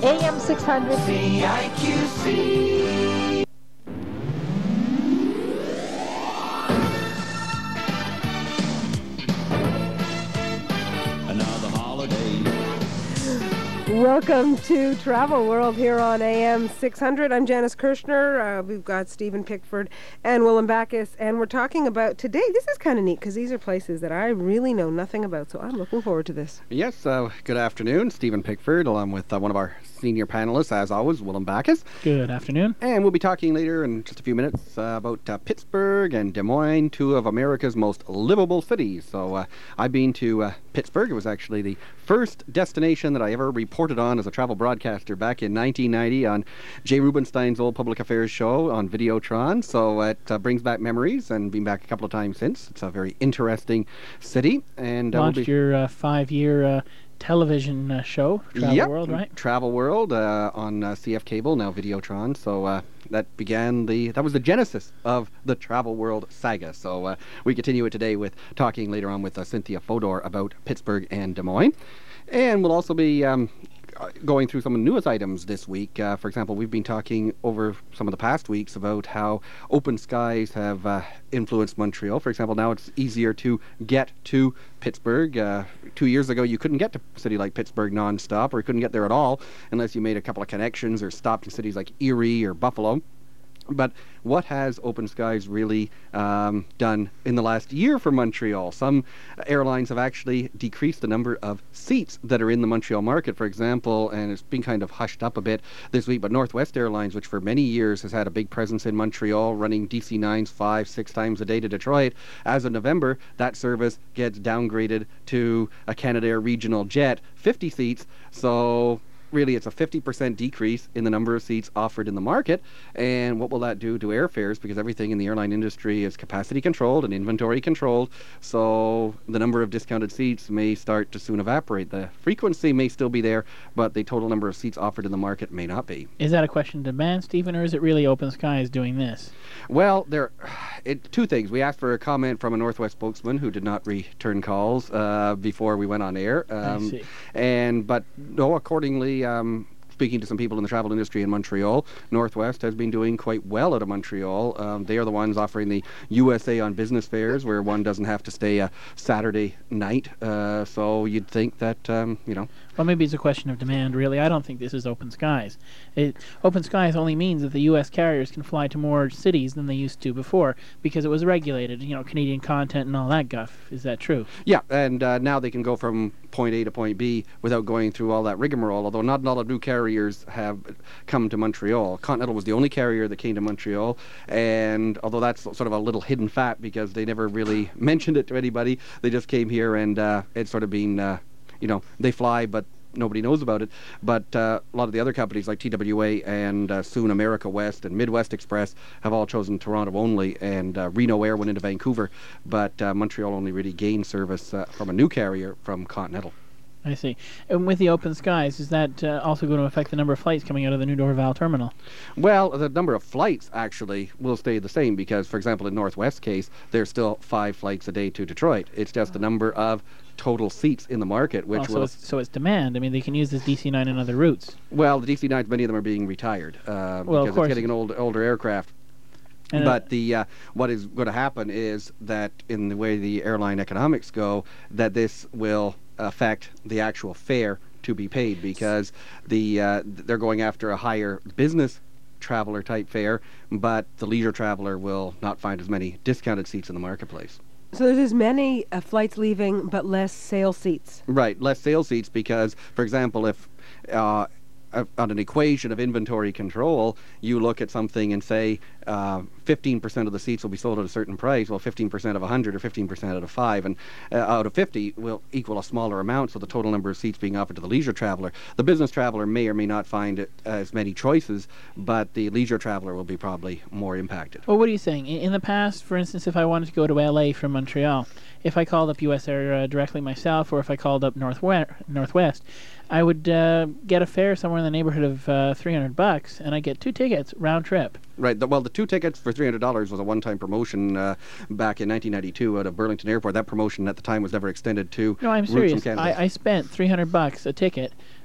AM 600. CIQC. Another holiday. Welcome to Travel World here on AM 600. I'm Janice Kirshner. We've got Stephen Pickford and Willem Backus, and we're talking about today. This is kind of neat because these are places that I really know nothing about, so I'm looking forward to this. Yes, good afternoon. Stephen Pickford, along with one of our senior panelists, as always, Willem Backus. Good afternoon. And we'll be talking later in just a few minutes about Pittsburgh and Des Moines, two of America's most livable cities. So I've been to Pittsburgh. It was actually the first destination that I ever reported on as a travel broadcaster back in 1990 on Jay Rubenstein's old public affairs show on Videotron. So it brings back memories, and been back a couple of times since. It's a very interesting city. And launched your 5-year television show, Travel World, right? Travel World on CF Cable, now Videotron. So that was the genesis of the Travel World saga. So we continue it today with talking later on with Cynthia Fodor about Pittsburgh and Des Moines. And we'll also be going through some of the newest items this week. For example, we've been talking over some of the past weeks about how open skies have influenced Montreal. For example, now it's easier to get to Pittsburgh. 2 years ago, you couldn't get to a city like Pittsburgh nonstop, or you couldn't get there at all unless you made a couple of connections or stopped in cities like Erie or Buffalo. But what has Open Skies really done in the last year for Montreal? Some airlines have actually decreased the number of seats that are in the Montreal market, for example, and it's been kind of hushed up a bit this week. But Northwest Airlines, which for many years has had a big presence in Montreal, running DC-9s 5-6 times a day to Detroit, as of November, that service gets downgraded to a Canadair regional jet, 50 seats. So really, it's a 50% decrease in the number of seats offered in the market. And what will that do to airfares? Because everything in the airline industry is capacity controlled and inventory controlled. So the number of discounted seats may start to soon evaporate. The frequency may still be there, but the total number of seats offered in the market may not be. Is that a question of demand, Stephen, or is it really Open Skies doing this? Well, two things. We asked for a comment from a Northwest spokesman who did not return calls before we went on air. I see. But no, accordingly, speaking to some people in the travel industry in Montreal, Northwest has been doing quite well out of Montreal. They are the ones offering the USA on business fares, where one doesn't have to stay a Saturday night. So you'd think that, Well, maybe it's a question of demand, really. I don't think this is Open Skies. Open Skies only means that the U.S. carriers can fly to more cities than they used to before, because it was regulated, Canadian content and all that guff. Is that true? Yeah, and now they can go from point A to point B without going through all that rigmarole, although not a lot of new carriers have come to Montreal. Continental was the only carrier that came to Montreal, and although that's sort of a little hidden fact because they never really mentioned it to anybody, they just came here and it's sort of been, they fly, but nobody knows about it. But a lot of the other companies like TWA and soon America West and Midwest Express have all chosen Toronto only, and Reno Air went into Vancouver, but Montreal only really gained service from a new carrier from Continental. I see. And with the Open Skies, is that also going to affect the number of flights coming out of the new Dorval terminal? Well, the number of flights actually will stay the same because, for example, in Northwest case, there's still 5 flights a day to Detroit. It's just the number of total seats in the market, which so it's demand. I mean, they can use this DC-9 in other routes. Well, the DC-9s, many of them are being retired because it's getting an older aircraft. But what is going to happen is that in the way the airline economics go, that this will affect the actual fare to be paid because they're going after a higher business traveler type fare, but the leisure traveler will not find as many discounted seats in the marketplace. So there's as many flights leaving, but less sale seats. Right, less sale seats because, for example, if on an equation of inventory control, you look at something and say 15% of the seats will be sold at a certain price. Well, 15% of 100 or 15% out of 5, and out of 50 will equal a smaller amount, so the total number of seats being offered to the leisure traveler. The business traveler may or may not find as many choices, but the leisure traveler will be probably more impacted. Well, what are you saying? In the past, for instance, if I wanted to go to LA from Montreal, if I called up US Air directly myself, or if I called up Northwest, I would get a fare somewhere in the neighborhood of $300, and I get 2 tickets round trip. Right. Well, the 2 tickets for $300 was a one-time promotion back in 1992 out of Burlington Airport. That promotion at the time was never extended to No, I'm routes serious. from Canada. I spent $300 a ticket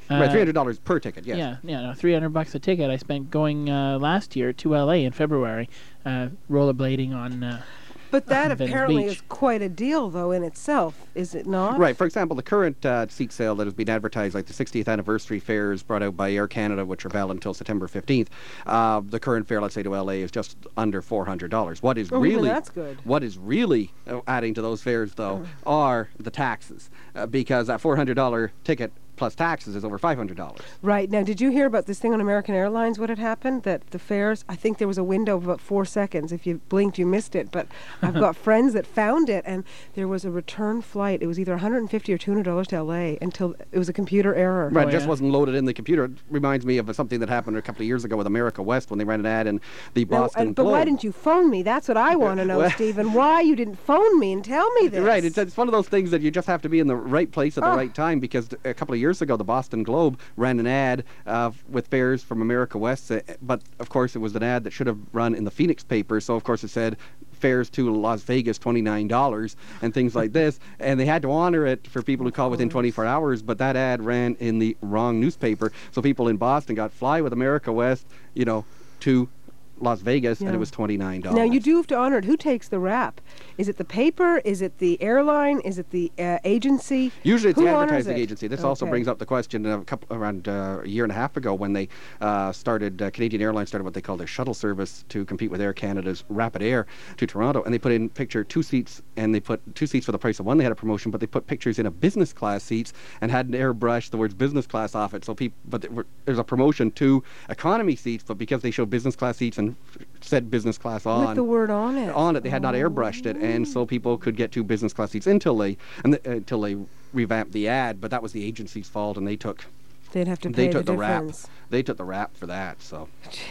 Right, $300 per ticket, yes. Yeah, no, $300 a ticket I spent going last year to LA in February, rollerblading on. But that Venice apparently Beach. is quite a deal, though, in itself, is it not? Right. For example, the current seat sale that has been advertised, like the 60th anniversary fares brought out by Air Canada, which are valid until September 15th, the current fare, let's say, to LA is just under $400. What is really that's good. What is really adding to those fares, though, are the taxes, because that $400 ticket plus taxes is over $500. Right. Now, did you hear about this thing on American Airlines, what had happened? That the fares, I think there was a window of about 4 seconds. If you blinked, you missed it. But I've got friends that found it, and there was a return flight. It was either $150 or $200 to LA until it was a computer error. Right, Oh, it just yeah. wasn't loaded in the computer. It reminds me of something that happened a couple of years ago with America West when they ran an ad in the Now, Boston but Globe. why didn't you phone me? That's what I want to know, Well- Stephen. Why you didn't phone me and tell me this? Right, it's one of those things that you just have to be in the right place at the right time, because a couple of years ago the Boston Globe ran an ad with fares from America West, but of course it was an ad that should have run in the Phoenix paper, so of course it said fares to Las Vegas $29 and things like this, and they had to honor it for people who call within 24 hours, but that ad ran in the wrong newspaper, so people in Boston got fly with America West, to Las Vegas, and Yeah. it was $29. Now, you do have to honor it. Who takes the rap? Is it the paper? Is it the airline? Is it the agency? Usually it's Who the honors advertising it? agency. This also Okay. brings up the question around a year and a half ago when they started, Canadian Airlines started what they call their shuttle service to compete with Air Canada's Rapid Air to Toronto, and they put in picture 2 seats, and they put 2 seats for the price of one. They had a promotion, but they put pictures in a business class seats and hadn't airbrushed the words business class off it. So there's a promotion to economy seats, but because they showed business class seats and said business class With the word on it. they had not airbrushed it, and so people could get 2 business class seats until they revamped the ad. But that was the agency's fault, and they took They'd have to pay the rap. difference. They took the rap for that. So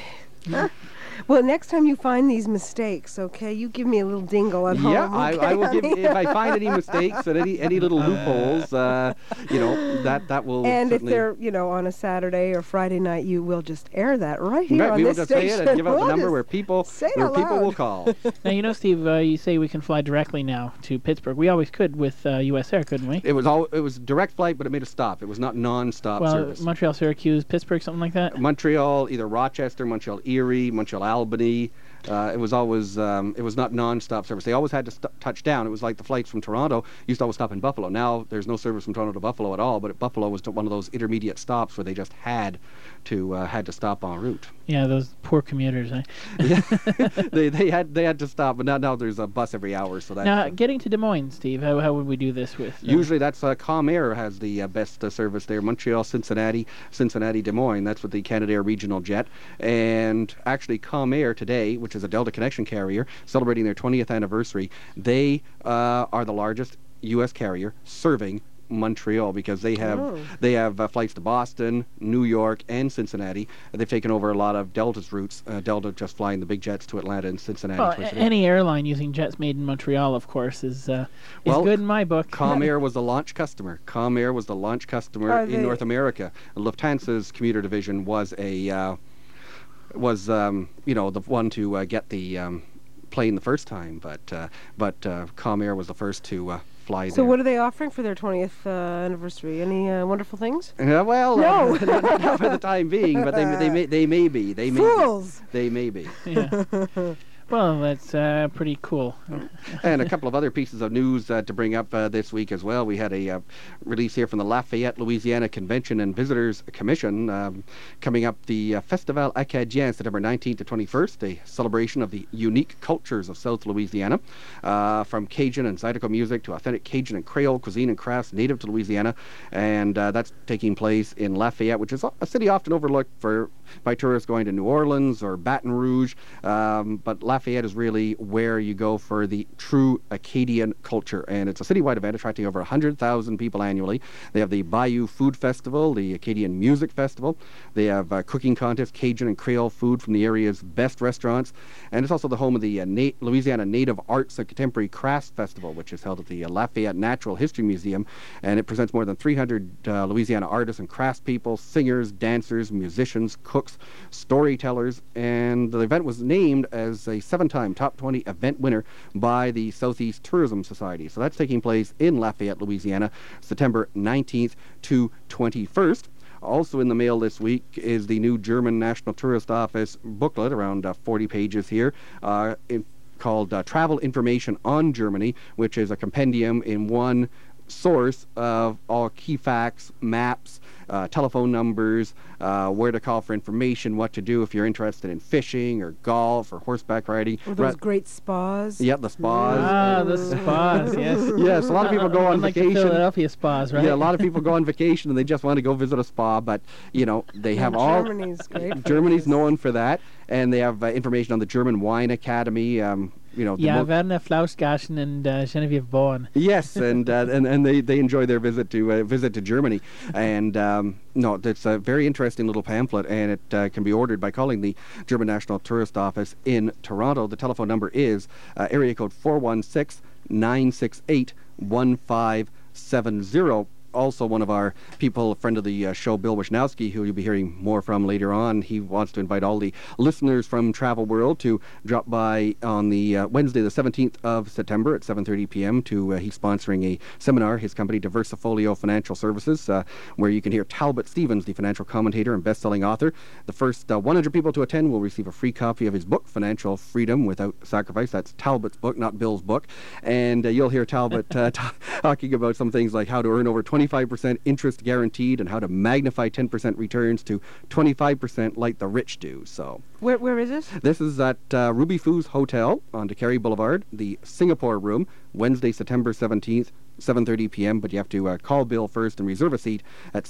Well, next time you find these mistakes, okay, you give me a little dingle at home. yeah, I okay, will give. honey? If I find any mistakes and any little loopholes, that will. And if certainly, they're, on a Saturday or Friday night, you will just air that right here right, on we will this just say station. it and give out the We'll number just where people say it out loud. will call. Now, Steve, you say we can fly directly now to Pittsburgh. We always could with U.S. Air, couldn't we? It was direct flight, but it made a stop. It was not non-stop Well, service. Montreal, Syracuse, Pittsburgh, something like that. Montreal, either Rochester, Montreal Erie, Montreal Albany. It was always it was not non-stop service. They always had to touch down. It was like the flights from Toronto used to always stop in Buffalo. Now there's no service from Toronto to Buffalo at all. But Buffalo was one of those intermediate stops where they just had to stop en route. Yeah, those poor commuters. Eh? Yeah, they had to stop. But now there's a bus every hour. So that Now, getting to Des Moines, Steve, how would we do this with? usually that's Comair has the best service there. Montreal, Cincinnati, Des Moines. That's with the Canadair regional jet. And actually Comair today, which is a Delta Connection carrier, celebrating their 20th anniversary, they are the largest U.S. carrier serving Montreal, because they have flights to Boston, New York, and Cincinnati. They've taken over a lot of Delta's routes. Delta just flying the big jets to Atlanta and Cincinnati. Well, twice a day. any airline using jets made in Montreal, of course, is Well, good in my book. Comair was the launch customer. Comair was the launch customer Are in they- North America. Lufthansa's commuter division was the one to get the plane the first time, but Comair was the first to fly So there. what are they offering for their 20th anniversary? Any wonderful things? Well, No. not for the time being, but they may be. They may Fools! Be. They may be. Yeah. Well, that's pretty cool. And a couple of other pieces of news to bring up this week as well. We had a release here from the Lafayette, Louisiana Convention and Visitors Commission coming up the Festival Acadien, September 19th to 21st, a celebration of the unique cultures of South Louisiana, from Cajun and Zydeco music to authentic Cajun and Creole cuisine and crafts native to Louisiana. And that's taking place in Lafayette, which is a city often overlooked by tourists going to New Orleans or Baton Rouge, but Lafayette is really where you go for the true Acadian culture, and it's a citywide event attracting over 100,000 people annually. They have the Bayou Food Festival, the Acadian Music Festival. They have cooking contests, Cajun and Creole food from the area's best restaurants, and it's also the home of the Louisiana Native Arts and Contemporary Crafts Festival, which is held at the Lafayette Natural History Museum, and it presents more than 300 Louisiana artists and craftspeople, singers, dancers, musicians, cooks, storytellers, and the event was named as a 7-time top 20 event winner by the Southeast Tourism Society. So that's taking place in Lafayette, Louisiana, September 19th to 21st. Also in the mail this week is the new German National Tourist Office booklet, around 40 pages here, called Travel Information on Germany, which is a compendium in one source of all key facts, maps, telephone numbers, where to call for information, what to do if you're interested in fishing or golf or horseback riding. Or those great spas. Yeah, the spas. Ah, the spas, yes. Yes, a lot of people go on Unlike vacation. the Philadelphia spas, right? Yeah, a lot of people go on vacation and they just want to go visit a spa, but, you know, they have all... Germany's great for Germany's this. known for that, and they have information on the German Wine Academy, you know... Yeah, Werner Flausgaschen and Genevieve Bowen. Yes, and they enjoy their visit to Germany, and no, it's a very interesting little pamphlet, and it can be ordered by calling the German National Tourist Office in Toronto. The telephone number is area code 416-968-1570. Also, one of our people, a friend of the show, Bill Wisnowski, who you'll be hearing more from later on, he wants to invite all the listeners from Travel World to drop by on the Wednesday, the 17th of September at 7:30 p.m. He's sponsoring a seminar, his company, Diversifolio Financial Services, where you can hear Talbot Stevens, the financial commentator and best-selling author. The first 100 people to attend will receive a free copy of his book, Financial Freedom Without Sacrifice. That's Talbot's book, not Bill's book. And you'll hear Talbot talking about some things like how to earn over 25% interest guaranteed and how to magnify 10% returns to 25% like the rich do. So Where is this? this is at Ruby Foos Hotel on DeCarry Boulevard, the Singapore room, Wednesday, September 17th, 7:30 p.m. But you have to call Bill first and reserve a seat at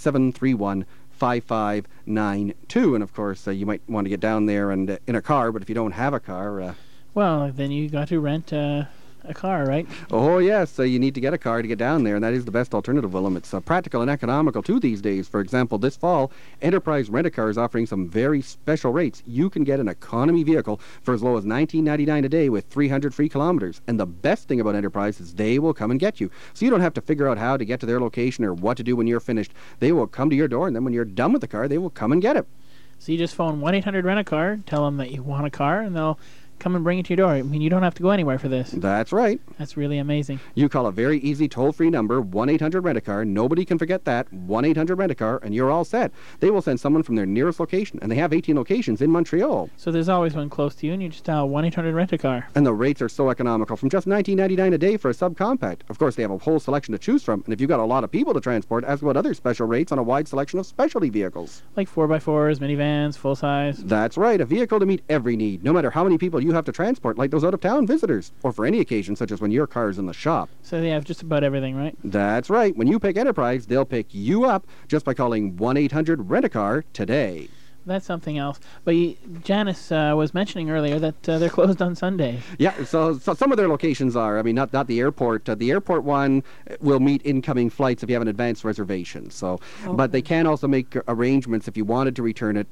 731-5592. And of course, you might want to get down there and in a car, but if you don't have a car... Well, then you got to rent a car, right? Oh, yes, you need to get a car to get down there, and that is the best alternative, Willem. It's practical and economical, too, these days. For example, this fall, Enterprise Rent-A-Car is offering some very special rates. You can get an economy vehicle for as low as $19.99 a day with 300 free kilometers. And the best thing about Enterprise is they will come and get you. So you don't have to figure out how to get to their location or what to do when you're finished. They will come to your door, and then when you're done with the car, they will come and get it. So you just phone 1-800-RENT-A-CAR, tell them that you want a car, and they'll come and bring it to your door. I mean, you don't have to go anywhere for this. That's right. That's really amazing. You call a very easy toll-free number, 1-800-RENT-A-CAR. Nobody can forget that, 1-800-RENT-A-CAR, and you're all set. They will send someone from their nearest location, and they have 18 locations in Montreal. So there's always one close to you, and you just dial 1-800-RENT-A-CAR. And the rates are so economical, from just $19.99 a day for a subcompact. Of course, they have a whole selection to choose from, and if you've got a lot of people to transport, ask about other special rates on a wide selection of specialty vehicles. Like 4x4s, minivans, full-size. That's right, a vehicle to meet every need, no matter how many people you have to transport, like those out-of-town visitors, or for any occasion, such as when your car's in the shop. So they have just about everything, right? That's right. When you pick Enterprise, they'll pick you up just by calling 1-800-RENT-A-CAR today. That's something else. But Janice was mentioning earlier that they're closed on Sunday. Yeah, so some of their locations are. I mean, not the airport. The airport one will meet incoming flights if you have an advance reservation. So, but they can also make arrangements if you wanted to return it.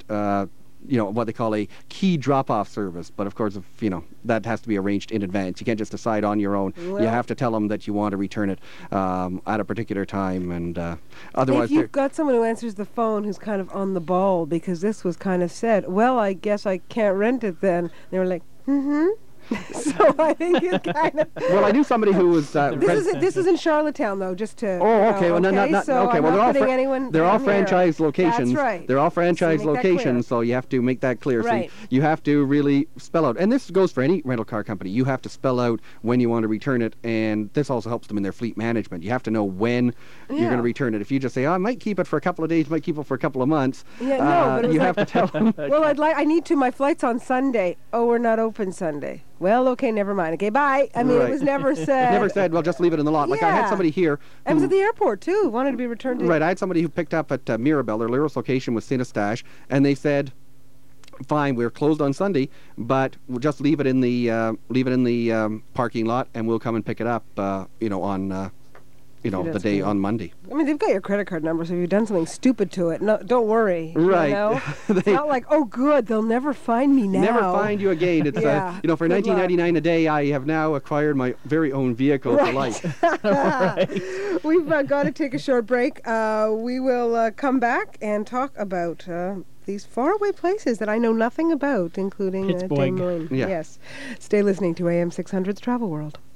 What they call a key drop-off service. But of course, that has to be arranged in advance. You can't just decide on your own. Well, you have to tell them that you want to return it at a particular time, and otherwise... If you've got someone who answers the phone who's kind of on the ball, because this was kind of said, well, I guess I can't rent it then. They were like, mm-hmm. So I think it's kind of... Well, I knew somebody who was... This is in Charlottetown, though, just to... Oh, okay. Well, not so okay. I'm Well, not they're all putting anyone they're all in here. franchise locations. That's right. They're all franchise So make that clear. locations, so you have to make that clear. Right. So you have to really spell out, and this goes for any rental car company. You have to spell out when you want to return it, and this also helps them in their fleet management. You have to know when you're going to return it. If you just say, "Oh, I might keep it for a couple of days, might keep it for a couple of months," Yeah, no, but it was you like, have to tell them. well, I need to. My flight's on Sunday. Oh, we're not open Sunday. Well, okay, never mind. Okay, bye. I mean, Right. it was never said. Never said, "Well, just leave it in the lot." Like I had Yeah. somebody here. I was who- at the airport, too. Wanted to be returned to... Right, I had somebody who picked up at Mirabel. Their nearest location was Saint Eustache, and they said, "Fine, we're closed on Sunday, but we'll just leave it in the parking lot, and we'll come and pick it up, on the That's day good. on Monday." I mean, they've got your credit card number, so if you've done something stupid to it, no, don't worry. Right. You know? It's They- not like, oh, good, they'll never find me now. Never find you again. It's Yeah, for good luck. $19.99 a day, I have now acquired my very own vehicle for life. We've got to take a short break. We will come back and talk about these faraway places that I know nothing about, including Pittsburgh. Des Moines. Yeah. Yes. Stay listening to AM 600's Travel World.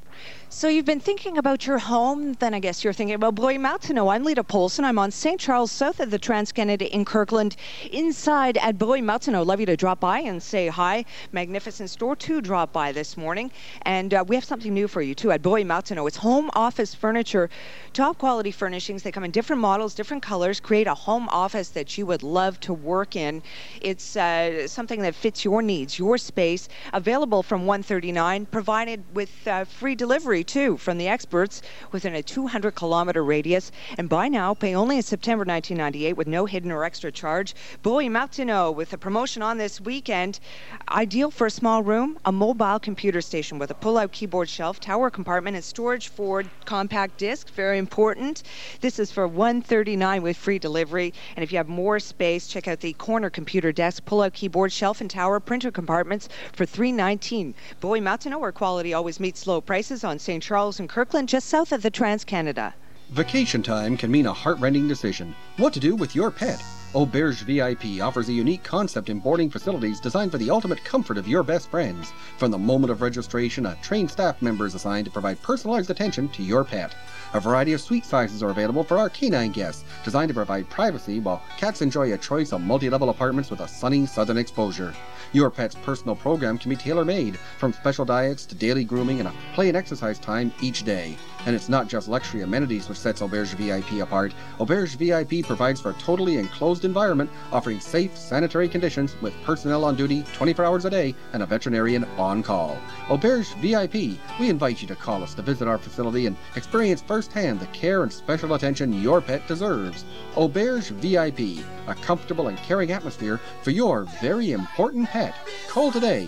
So you've been thinking about your home, then I guess you're thinking about Boy Martineau. I'm Lita Polson. I'm on St. Charles, south of the Trans-Canada in Kirkland, inside at Boy Martineau. Love you to drop by and say hi. Magnificent store to drop by this morning. And we have something new for you, too, at Boy Martineau. It's home office furniture, top quality furnishings. They come in different models, different colors. Create a home office that you would love to work in. It's something that fits your needs, your space. Available from $139, provided with free delivery too from the experts within a 200-kilometer radius. And buy now, pay only in September 1998 with no hidden or extra charge. Boy Martineau with a promotion on this weekend. Ideal for a small room, a mobile computer station with a pull-out keyboard shelf, tower compartment, and storage for compact disc. Very important. This is for $139 with free delivery. And if you have more space, check out the corner computer desk, pull-out keyboard shelf, and tower printer compartments for $319. Boy Martineau, where quality always meets low prices on St. Charles and Kirkland, just south of the Trans-Canada. Vacation time can mean a heart-rending decision. What to do with your pet? Auberge VIP offers a unique concept in boarding facilities designed for the ultimate comfort of your best friends. From the moment of registration, a trained staff member is assigned to provide personalized attention to your pet. A variety of suite sizes are available for our canine guests, designed to provide privacy while cats enjoy a choice of multi-level apartments with a sunny southern exposure. Your pet's personal program can be tailor-made, from special diets to daily grooming and a play and exercise time each day. And it's not just luxury amenities which sets Auberge VIP apart. Auberge VIP provides for a totally enclosed environment, offering safe, sanitary conditions with personnel on duty 24 hours a day and a veterinarian on call. Auberge VIP, we invite you to call us to visit our facility and experience firsthand the care and special attention your pet deserves. Auberge VIP, a comfortable and caring atmosphere for your very important pet. Call today,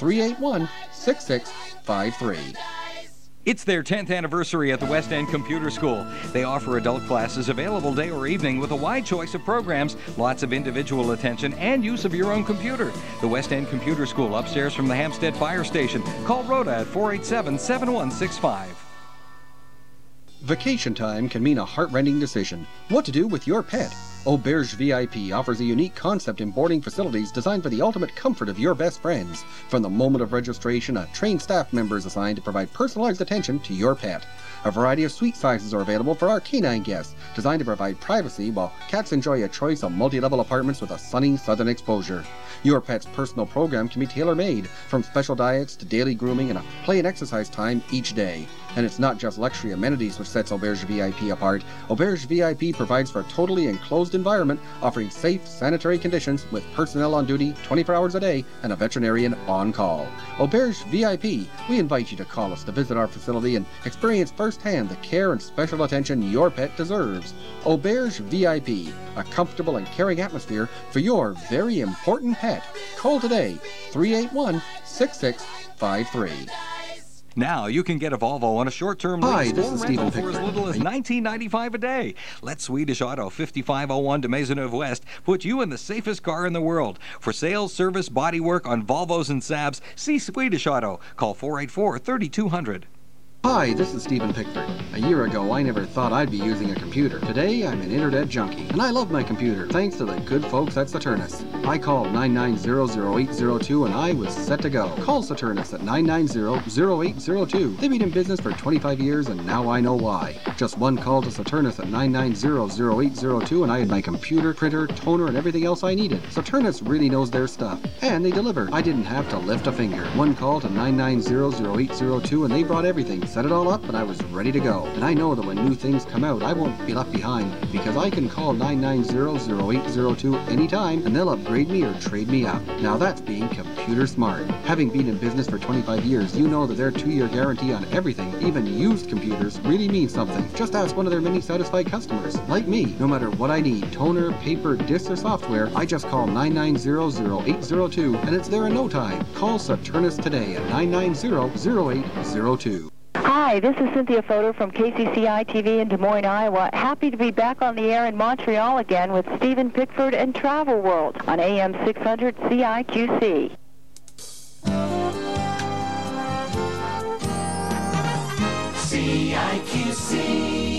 381-6653. It's their 10th anniversary at the West End Computer School. They offer adult classes available day or evening with a wide choice of programs, lots of individual attention, and use of your own computer. The West End Computer School, upstairs from the Hampstead Fire Station. Call Rhoda at 487-7165. Vacation time can mean a heart-rending decision. What to do with your pet? Auberge VIP offers a unique concept in boarding facilities designed for the ultimate comfort of your best friends. From the moment of registration, a trained staff member is assigned to provide personalized attention to your pet. A variety of suite sizes are available for our canine guests, designed to provide privacy while cats enjoy a choice of multi-level apartments with a sunny southern exposure. Your pet's personal program can be tailor-made, from special diets to daily grooming and a play and exercise time each day. And it's not just luxury amenities which sets Auberge VIP apart. Auberge VIP provides for a totally enclosed environment, offering safe, sanitary conditions with personnel on duty 24 hours a day and a veterinarian on call. Auberge VIP, we invite you to call us to visit our facility and experience firsthand the care and special attention your pet deserves. Auberge VIP, a comfortable and caring atmosphere for your very important pet. Call today, 381-6653. Now you can get a Volvo on a short-term Hi, lease this or is rental Stephen for as Pickford. little as $19.95 a day. Let Swedish Auto 5501 de Maisonneuve West put you in the safest car in the world. For sales, service, body work on Volvos and Saabs, see Swedish Auto. Call 484-3200. Hi, this is Stephen Pickford. A year ago, I never thought I'd be using a computer. Today, I'm an internet junkie, and I love my computer, thanks to the good folks at Saturnus. I called 990-0802, and I was set to go. Call Saturnus at 990-0802. They've been in business for 25 years, and now I know why. Just one call to Saturnus at 990-0802, and I had my computer, printer, toner, and everything else I needed. Saturnus really knows their stuff, and they deliver. I didn't have to lift a finger. One call to 990-0802, and they brought everything. Set it all up, and I was ready to go. And I know that when new things come out, I won't be left behind, because I can call 990-0802 anytime, and they'll upgrade me or trade me up. Now that's being computer smart. Having been in business for 25 years, you know that their 2-year guarantee on everything, even used computers, really means something. Just ask one of their many satisfied customers. Like me, no matter what I need, toner, paper, discs, or software, I just call 990-0802, and it's there in no time. Call Saturnus today at 990-0802. Hi, this is Cynthia Fodor from KCCI TV in Des Moines, Iowa. Happy to be back on the air in Montreal again with Stephen Pickford and Travel World on AM 600 CIQC. CIQC.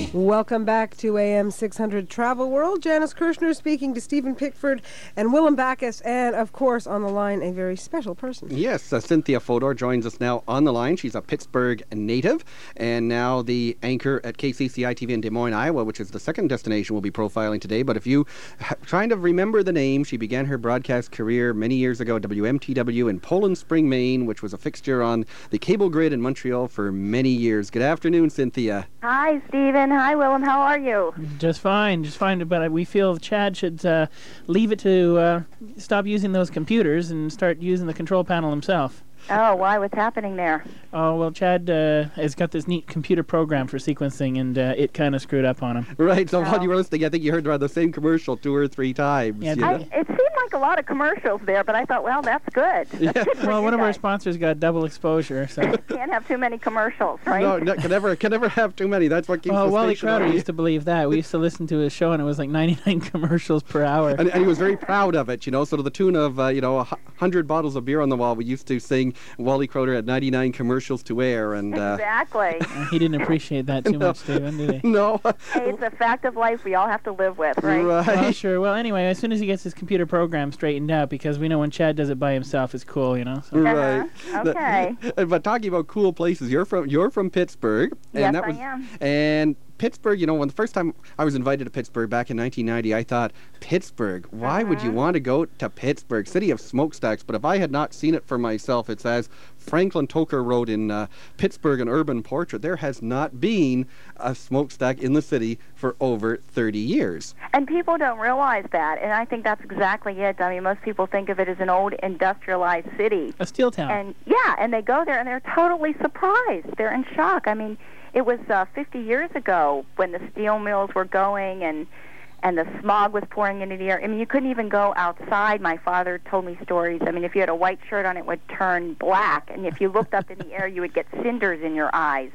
Welcome back to AM 600 Travel World. Janice Kirshner speaking to Stephen Pickford and Willem Backus, and of course on the line a very special person. Yes, Cynthia Fodor joins us now on the line. She's a Pittsburgh native and now the anchor at KCCI TV in Des Moines, Iowa, which is the second destination we'll be profiling today. But if you trying to remember the name, she began her broadcast career many years ago at WMTW in Poland Spring, Maine, which was a fixture on the cable grid in Montreal for many years. Good afternoon, Cynthia. Hi, Stephen. Hi, Willem. How are you? Just fine. But we feel Chad should leave it to stop using those computers and start using the control panel himself. Oh, why? What's happening there? Oh, well, Chad has got this neat computer program for sequencing, and it kind of screwed up on him. Right, so while you were listening, I think you heard around the same commercial 2 or 3 times. Yeah, it seemed like a lot of commercials there, but I thought, well, that's good. That's good for well, you one of our guys. sponsors got double exposure, so... Can't have too many commercials, right? No, can never have too many. That's what keeps Well, the Wally station Crowder running. used to believe that. We used to listen to his show, and it was like 99 commercials per hour. And he was very proud of it, so to the tune of, 100 bottles of beer on the wall, we used to sing Wally Crowder had 99 commercials to air. And Exactly. He didn't appreciate that too much, Stephen, did he? No. Hey, it's a fact of life we all have to live with, right? Well, sure. Well, anyway, as soon as he gets his computer program straightened out, because we know when Chad does it by himself, it's cool, So. Right. Okay. But talking about cool places, you're from Pittsburgh. Yes, And that I was, am. And Pittsburgh, when the first time I was invited to Pittsburgh back in 1990, I thought, Pittsburgh, why would you want to go to Pittsburgh, city of smokestacks? But if I had not seen it for myself, it's as Franklin Toker wrote in Pittsburgh, An Urban Portrait, there has not been a smokestack in the city for over 30 years. And people don't realize that, and I think that's exactly it. I mean, most people think of it as an old industrialized city. A steel town. And they go there and they're totally surprised. They're in shock. I mean, it was 50 years ago when the steel mills were going and the smog was pouring into the air. I mean, you couldn't even go outside. My father told me stories. I mean, if you had a white shirt on, it would turn black, and if you looked up in the air, you would get cinders in your eyes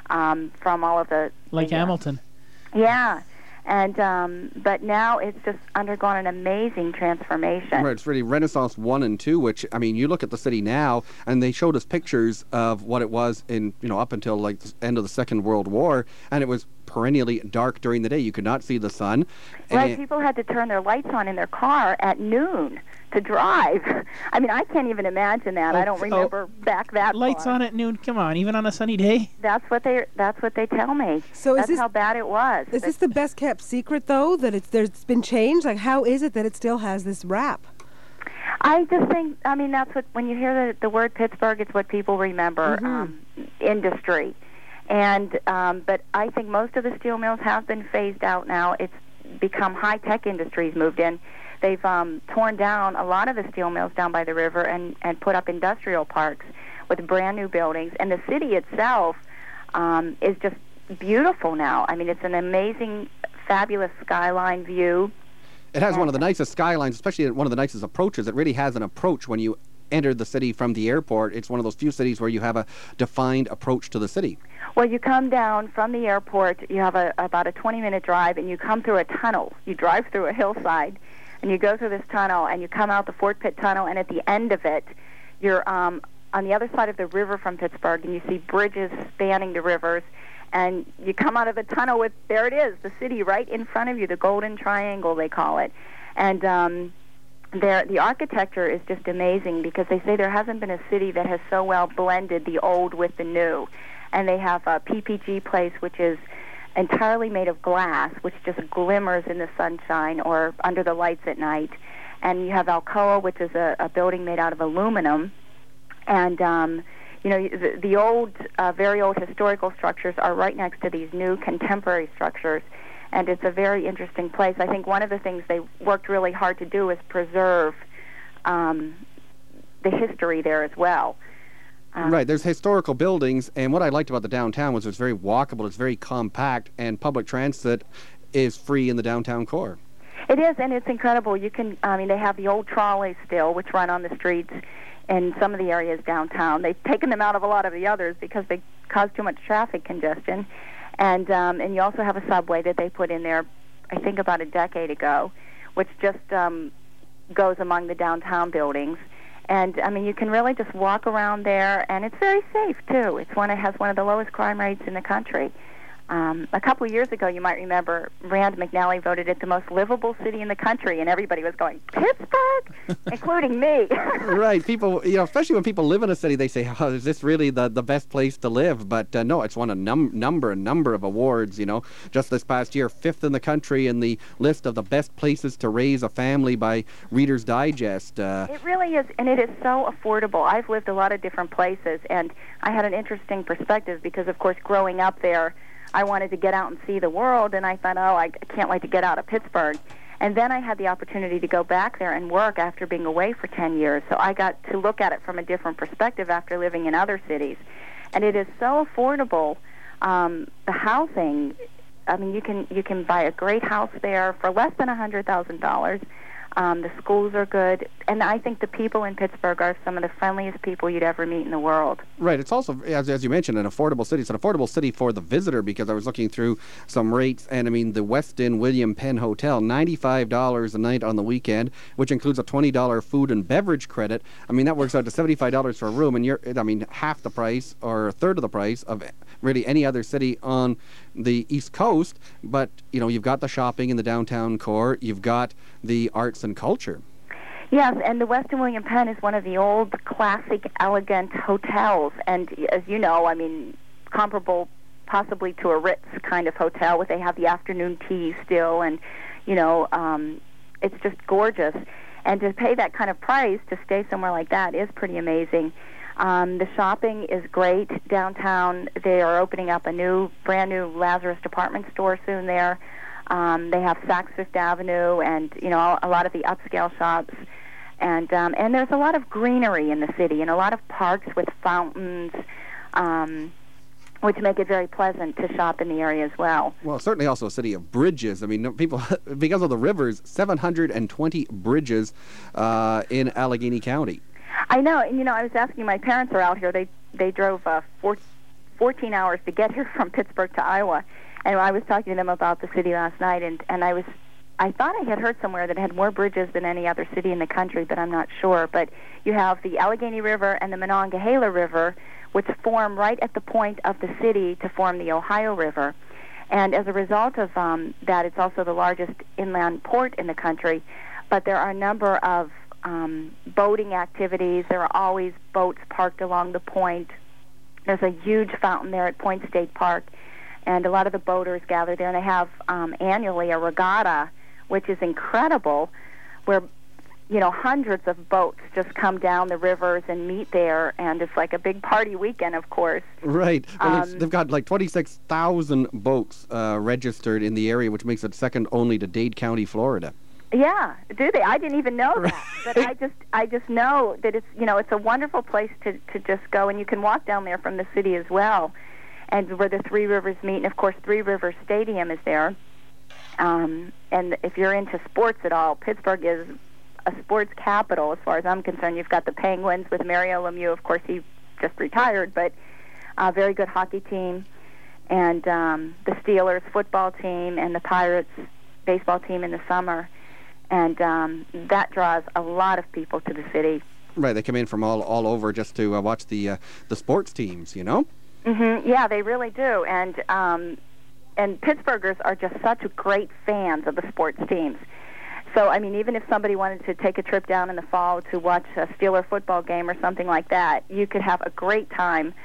from all of the... Like Hamilton. Yeah. And but now it's just undergone an amazing transformation. Right, it's really Renaissance 1 and 2, which, I mean, you look at the city now, and they showed us pictures of what it was in, up until like the end of the Second World War, and it was perennially dark during the day. You could not see the sun. Right, people had to turn their lights on in their car at noon to drive. I mean, I can't even imagine that. I don't remember back that Lights far. on at noon, come on, even on a sunny day? That's what they tell me. So that's how bad it was. Is this the best kept secret, though, that there's been change? Like, how is it that it still has this rap? I just think, I mean, that's what, when you hear the word Pittsburgh, it's what people remember, industry. And, but I think most of the steel mills have been phased out now. It's become high-tech industries moved in. They've torn down a lot of the steel mills down by the river and put up industrial parks with brand new buildings. And the city itself is just beautiful now. I mean, it's an amazing, fabulous skyline view. It has one of the nicest skylines, especially one of the nicest approaches. It really has an approach when you enter the city from the airport. It's one of those few cities where you have a defined approach to the city. Well, you come down from the airport, you have about a 20-minute drive, and you come through a tunnel. You drive through a hillside, and you go through this tunnel, and you come out the Fort Pitt Tunnel, and at the end of it, you're on the other side of the river from Pittsburgh, and you see bridges spanning the rivers, and you come out of the tunnel with, there it is, the city right in front of you, the Golden Triangle, they call it. And the architecture is just amazing because they say there hasn't been a city that has so well blended the old with the new. And they have a PPG Place, which is entirely made of glass, which just glimmers in the sunshine or under the lights at night. And you have Alcoa, which is a building made out of aluminum. And, the old, very old historical structures are right next to these new contemporary structures. And it's a very interesting place. I think one of the things they worked really hard to do is preserve the history there as well. Right, there's historical buildings, and what I liked about the downtown was it's very walkable, it's very compact, and public transit is free in the downtown core. It is, and it's incredible. You can, they have the old trolleys still, which run on the streets in some of the areas downtown. They've taken them out of a lot of the others because they cause too much traffic congestion. And you also have a subway that they put in there, I think about a decade ago, which just goes among the downtown buildings. And, you can really just walk around there, and it's very safe, too. It has one of the lowest crime rates in the country. A couple of years ago, you might remember, Rand McNally voted it the most livable city in the country, and everybody was going, Pittsburgh, including me. Right. People, especially when people live in a city, they say, "Oh, is this really the best place to live?" But no, it's won a number of awards. Just this past year, 5th in the country in the list of the best places to raise a family by Reader's Digest. It really is, and it is so affordable. I've lived a lot of different places, and I had an interesting perspective because, of course, growing up there, I wanted to get out and see the world, and I thought, I can't wait to get out of Pittsburgh. And then I had the opportunity to go back there and work after being away for 10 years. So I got to look at it from a different perspective after living in other cities. And it is so affordable. The housing, I mean, you can buy a great house there for less than $100,000. The schools are good, and I think the people in Pittsburgh are some of the friendliest people you'd ever meet in the world. Right. It's also, as you mentioned, an affordable city. It's an affordable city for the visitor because I was looking through some rates, and I mean, the Westin William Penn Hotel, $95 a night on the weekend, which includes a $20 food and beverage credit. I mean, that works out to $75 for a room, and half the price or a third of the price of really any other city on the East Coast. But, you've got the shopping in the downtown core. You've got the arts and culture. Yes, and the Westin William Penn is one of the old, classic, elegant hotels. And as you know, I mean, comparable possibly to a Ritz kind of hotel, where they have the afternoon tea still, and, it's just gorgeous. And to pay that kind of price to stay somewhere like that is pretty amazing. The shopping is great downtown. They are opening up a brand new Lazarus department store soon there. They have Saks Fifth Avenue and, a lot of the upscale shops. And there's a lot of greenery in the city and a lot of parks with fountains, which make it very pleasant to shop in the area as well. Well, certainly also a city of bridges. I mean, people, because of the rivers, 720 bridges in Allegheny County. I know, and I was asking, my parents are out here. They drove 14 hours to get here from Pittsburgh to Iowa, and I was talking to them about the city last night, and I thought I had heard somewhere that it had more bridges than any other city in the country, but I'm not sure. But you have the Allegheny River and the Monongahela River, which form right at the point of the city to form the Ohio River, and as a result of that, it's also the largest inland port in the country. But there are a number of boating activities. There are always boats parked along the point. There's a huge fountain there at Point State Park, and a lot of the boaters gather there, and they have annually a regatta, which is incredible, where hundreds of boats just come down the rivers and meet there, and it's like a big party weekend, of course. Right. Well, they've got like 26,000 boats registered in the area, which makes it second only to Dade County, Florida. Yeah, do they? I didn't even know that, but I just know that it's it's a wonderful place to just go, and you can walk down there from the city as well, and where the Three Rivers meet, and of course Three Rivers Stadium is there. And if you're into sports at all, Pittsburgh is a sports capital as far as I'm concerned. You've got the Penguins with Mario Lemieux. Of course, he just retired, but a very good hockey team, and the Steelers football team, and the Pirates baseball team in the summer. And that draws a lot of people to the city. Right, they come in from all over just to watch the sports teams, Mm-hmm. Yeah, they really do. And Pittsburghers are just such great fans of the sports teams. So, I mean, even if somebody wanted to take a trip down in the fall to watch a Steeler football game or something like that, you could have a great time.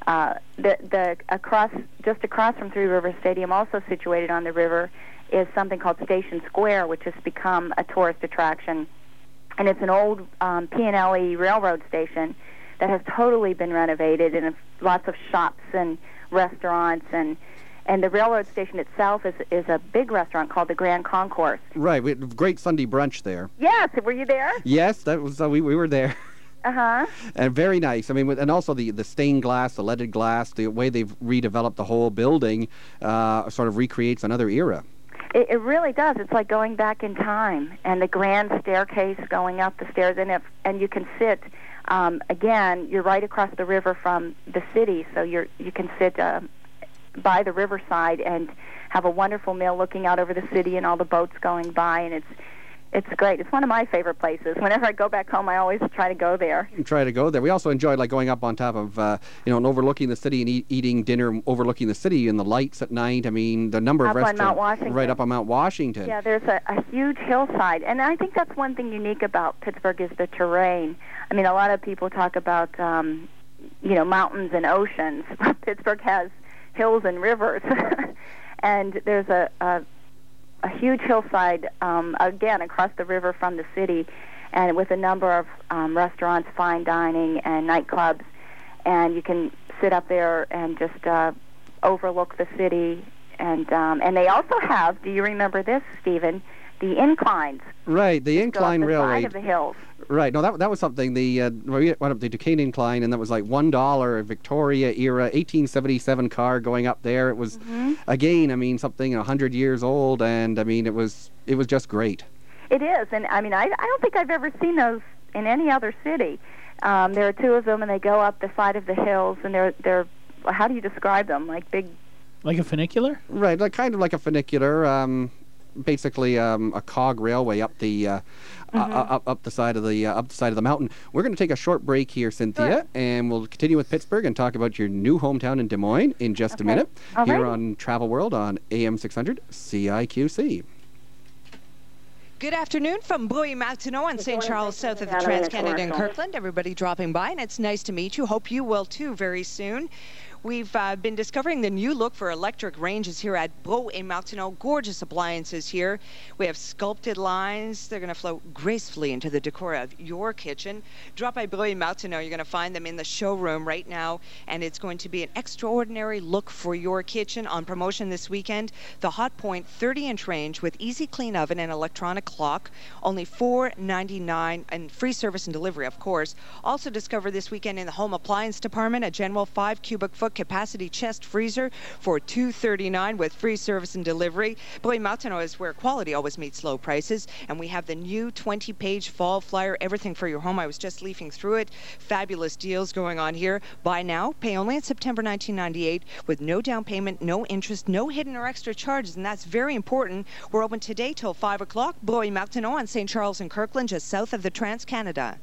Just across from Three Rivers Stadium, also situated on the river, is something called Station Square, which has become a tourist attraction. And it's an old P&LE railroad station that has totally been renovated, and lots of shops and restaurants, and the railroad station itself is a big restaurant called the Grand Concourse. Right, we had great Sunday brunch there. Yes, were you there? Yes, that was we were there. Uh-huh. And very nice. I mean, and also the stained glass, the leaded glass, the way they've redeveloped the whole building sort of recreates another era. It really does. It's like going back in time, and the grand staircase going up the stairs, and you can sit. Again, you're right across the river from the city, so you can sit by the riverside and have a wonderful meal, looking out over the city and all the boats going by, and It's great. It's one of my favorite places. Whenever I go back home, I always try to go there. Try to go there. We also enjoyed like going up on top of, and overlooking the city and eating dinner, overlooking the city and the lights at night. I mean, the number of Up on restaurants Mount Washington. right up on Mount Washington. Yeah, there's a huge hillside, and I think that's one thing unique about Pittsburgh is the terrain. I mean, a lot of people talk about, mountains and oceans. Pittsburgh has hills and rivers, and there's a huge hillside, again, across the river from the city, and with a number of restaurants, fine dining, and nightclubs. And you can sit up there and just overlook the city. And they also have, do you remember this, Stephen, the inclines. Right, the incline railway. Side of the hills. Right, no, that was something. We went up the Duquesne Incline, and that was like $1, a Victoria era 1877 car going up there. It was, again, I mean, something 100 years old, and I mean, it was just great. It is, and I mean, I don't think I've ever seen those in any other city. There are two of them, and they go up the side of the hills, and they're how do you describe them? Like big. Like a funicular? Right, like kind of like a funicular. Basically, a cog railway up the up the side of the mountain. We're going to take a short break here, Cynthia, and we'll continue with Pittsburgh and talk about your new hometown in Des Moines in just a minute. Here on Travel World on AM 600 CIQC. Good afternoon from Brouillard-Martineau on St. Charles, south of the TransCanada in Kirkland. Everybody dropping by, and it's nice to meet you. Hope you will too very soon. We've been discovering the new look for electric ranges here at Brouillard-Martineau. Gorgeous appliances here. We have sculpted lines. They're going to flow gracefully into the decor of your kitchen. Drop by Brouillard-Martineau. You're going to find them in the showroom right now, and it's going to be an extraordinary look for your kitchen. On promotion this weekend, the Hotpoint 30-inch range with easy clean oven and electronic clock, only $4.99, and free service and delivery, of course. Also discover this weekend in the home appliance department a General 5 cubic foot capacity chest freezer for $239 with free service and delivery. Brouillard-Martineau is where quality always meets low prices, and we have the new 20-page fall flyer, everything for your home. I was just leafing through it. Fabulous deals going on here. Buy now, pay only in September 1998 with no down payment, no interest, no hidden or extra charges, and that's very important. We're open today till 5 o'clock. Brouillard-Martineau on St. Charles and Kirkland, just south of the TransCanada.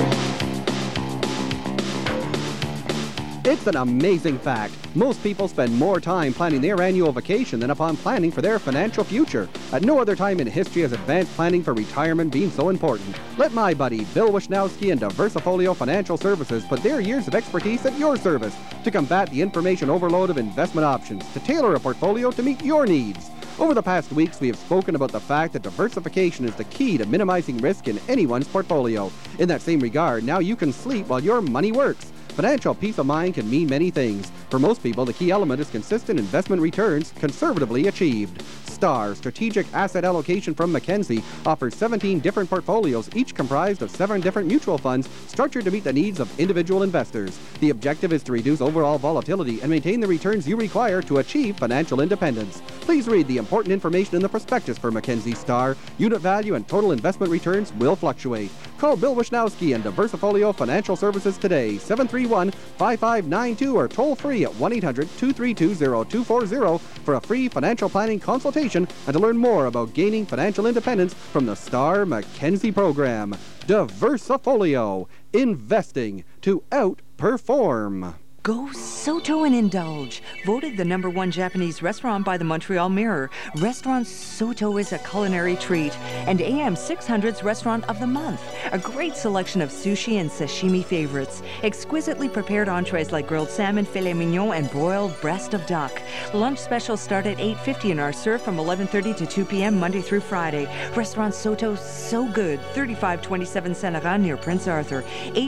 It's an amazing fact. Most people spend more time planning their annual vacation than upon planning for their financial future. At no other time in history has advanced planning for retirement been so important. Let my buddy Bill Wisnowski and Diversifolio Financial Services put their years of expertise at your service to combat the information overload of investment options, to tailor a portfolio to meet your needs. Over the past weeks, we have spoken about the fact that diversification is the key to minimizing risk in anyone's portfolio. In that same regard, now you can sleep while your money works. Financial peace of mind can mean many things. For most people, the key element is consistent investment returns conservatively achieved. STAR, Strategic Asset Allocation from Mackenzie, offers 17 different portfolios, each comprised of 7 different mutual funds structured to meet the needs of individual investors. The objective is to reduce overall volatility and maintain the returns you require to achieve financial independence. Please read the important information in the prospectus for Mackenzie STAR. Unit value and total investment returns will fluctuate. Call Bill Wisnowski and Diversifolio Financial Services today, 731-5592, or toll free at 1-800-232-0240 for a free financial planning consultation and to learn more about gaining financial independence from the STAR Mackenzie program. Diversifolio, investing to outperform. Go Soto and indulge. Voted the #1 Japanese restaurant by the Montreal Mirror, Restaurant Soto is a culinary treat, and AM 600's Restaurant of the Month. A great selection of sushi and sashimi favorites. Exquisitely prepared entrees like grilled salmon, filet mignon, and broiled breast of duck. Lunch specials start at $8.50 and are served from 11:30 to 2 p.m. Monday through Friday. Restaurant Soto, so good. 3527 Saint Laurent near Prince Arthur.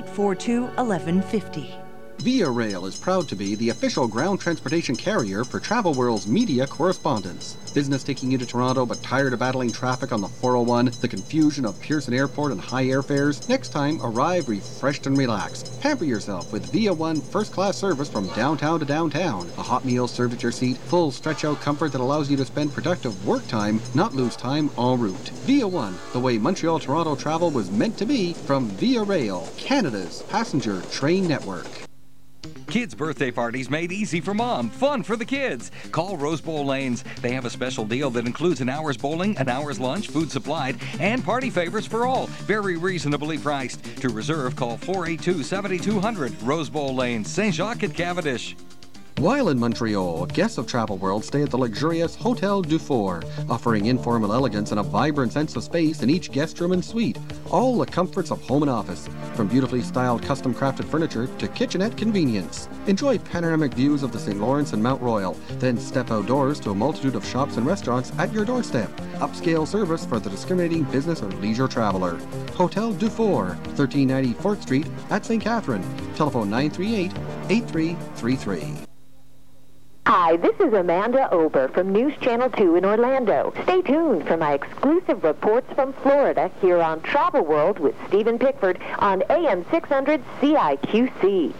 842-1150. Via Rail is proud to be the official ground transportation carrier for Travel World's media correspondents. Business taking you to Toronto but tired of battling traffic on the 401, the confusion of Pearson Airport and high airfares? Next time, arrive refreshed and relaxed. Pamper yourself with Via One first-class service from downtown to downtown. A hot meal served at your seat, full stretch-out comfort that allows you to spend productive work time, not lose time en route. Via One, the way Montreal-Toronto travel was meant to be, from Via Rail, Canada's passenger train network. Kids' birthday parties made easy for mom. Fun for the kids. Call Rose Bowl Lanes. They have a special deal that includes an hour's bowling, an hour's lunch, food supplied, and party favors for all. Very reasonably priced. To reserve, call 482-7200. Rose Bowl Lanes, St. Jacques at Cavendish. While in Montreal, guests of Travel World stay at the luxurious Hotel Dufour, offering informal elegance and a vibrant sense of space in each guest room and suite. All the comforts of home and office, from beautifully styled custom-crafted furniture to kitchenette convenience. Enjoy panoramic views of the St. Lawrence and Mount Royal, then step outdoors to a multitude of shops and restaurants at your doorstep. Upscale service for the discriminating business or leisure traveler. Hotel Dufour, 1390 4th Street at St. Catherine. Telephone 938-8333. Hi, this is Amanda Ober from News Channel 2 in Orlando. Stay tuned for my exclusive reports from Florida here on Travel World with Stephen Pickford on AM 600 CIQC.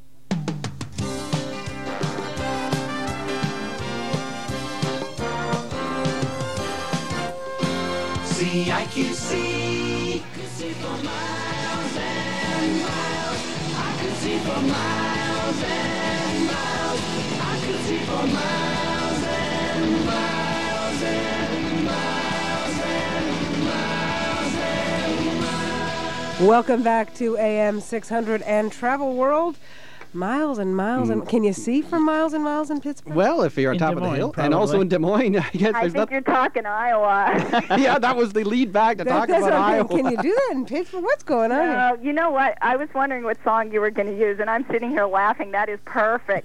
CIQC. I could see for miles and miles. I could see for miles and miles. I could see for miles and miles and miles and miles and miles. Welcome back to AM 600 and Travel World. Miles and miles and can you see for miles and miles in Pittsburgh? Well, if you're on top of the hill, and also in Des Moines, I guess I think you're talking Iowa. Yeah, that was the lead back to talk about Iowa. Can you do that in Pittsburgh? What's going on here? You know what? I was wondering what song you were going to use, and I'm sitting here laughing. That is perfect.